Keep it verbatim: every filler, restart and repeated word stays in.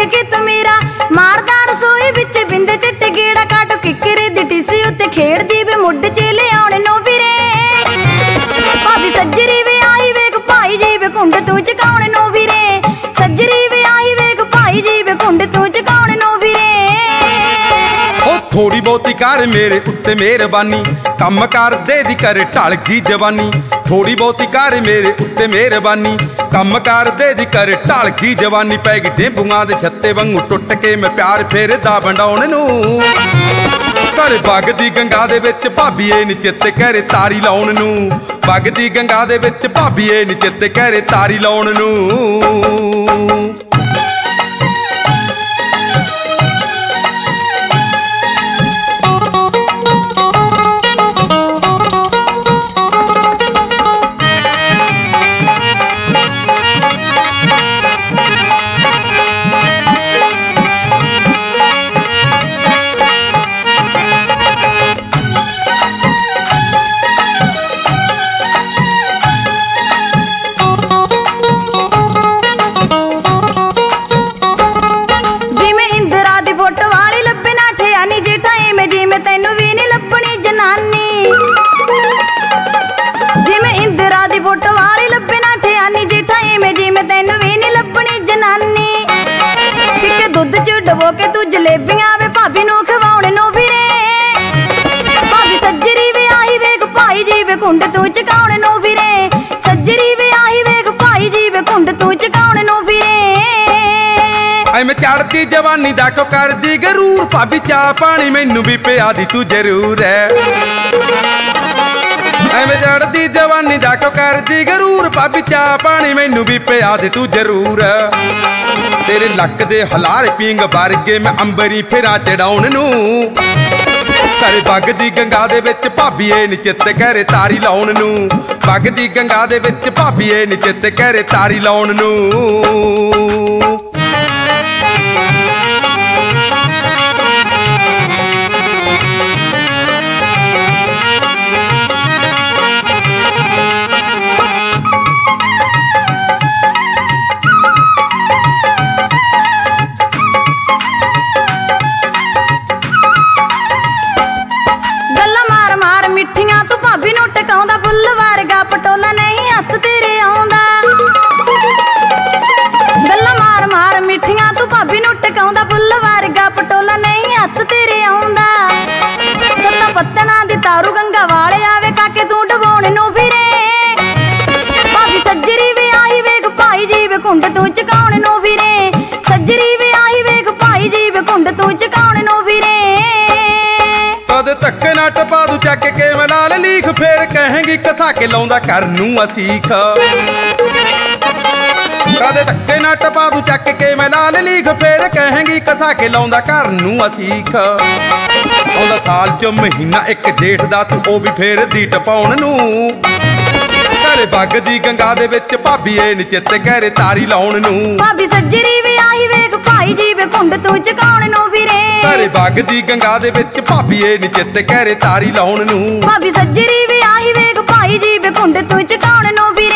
कित मेरा मारदा रसोई विच बिंद चिट गेड़ा काटो किकरे दी टिसी उत्ते खेड़दी वे मुड चेले आउणे नो वीरे भाभी सज्जरी वे आई वेख भाई जी वे कुंड तू चकाउणे नो वीरे सज्जरी वे आई वेख भाई जी वे कुंड तू चकाउणे नो वीरे थोड़ी बहुती कर मेरे उत्ते मेहरबानी कम कर दे दी कर ढल गई जवानी थोड़ी बहुती कर मेरे उत्ते मेहरबानी कम कर दे दी कर ढल गई जवानी पै गई ढेंबूआं दे छत्ते वांगू टुट के मैं प्यार फेरदा वंडाउण नूं कर वगदी गंगा दे विच भाभी ए नी चित्ते कहरे तारी लाउण नूं वगदी गंगा दे विच भाभी ए नी चित्ते कहरे तारी लाउण नूं तैनू भी नहीं लभनी जनानी जिमें इंदिरा दी फोटो वाली लभे ना ठियानी जेठा इवें जिमें तैनू भी नहीं लभनी जनानी फिक्के दुध च डबो के तू जलेबियां वे भाभी नू खवाउणे नो वीरे भाभी सज्जरी वे आई वेख भाई जी वे कुंड तू चकाउणे नो वीरे सज्जरी वे आई वेख भाई जी वे कुंड तू चकाउणे नो वीरे मैं चढ़ती जवानी दा को कर दी गरूर भाभी चा पानी मैनू भी पिया दी तू जरूर है मैं चढ़ती जवानी दा को कर दी गरूर भाभी चा पानी मैनू भी पिया दी तू जरूर तेरे लक दे हलार पींग वर्गे मैं अंबरी फिरा चढ़ाउण नूं कर वगदी गंगा दे विच भाभी ए नी चित्ते कहरे तारी लाउण नूं वगदी गंगा दे विच भाभी ए नी चित्ते कहरे तारी लाउण नूं भाभी नू टकाउंदा फुੱਲ वर्गा पटोला नहीं हथ तेरे आउंदा गल्ला मार मार मिठियां तू भाभी नू टकाउंदा फुੱਲ वर्गा पटोला नहीं हथ तेरे आउंदा सत्ता पत्तना दी तारू गंगा वाले आवे काके तू डबोणे नू वीरे भाभी सज्जरी वे आई वेख भाई जी वे कुंड तू चकाउणे नू वीरे सज्जरी वे आई वेख भाई जी वे कुंड तू चकाउणे नू वीरे कद धक्के ना टपा दू चक के मैं लाल लीख फेर कहेंगी कथा के लाउंदा घर नूं असीख कद धक्के ना टपा दू चक के मैं लाल लीख फेर कहेंगी कथा के लाउंदा घर नूं असीख आउंदा साल च महीना एक जेठ दा तू ओ भी फेर दी टपाउण नूं घर वगदी गंगा दे विच भाभी ए नी चित्ते कहरे तारी लाउण नूं भाभी सज्जरी वे आई वेख भाई जी वे कुंड तू चकाउण नूं वीरे घर वगदी गंगा दे विच भाभी ए नी चित्ते कहरे तारी लाउण नूं भाभी सज्जरी वे आई वेख भाई जी वे कुंड तू चकाउण नूं वीरे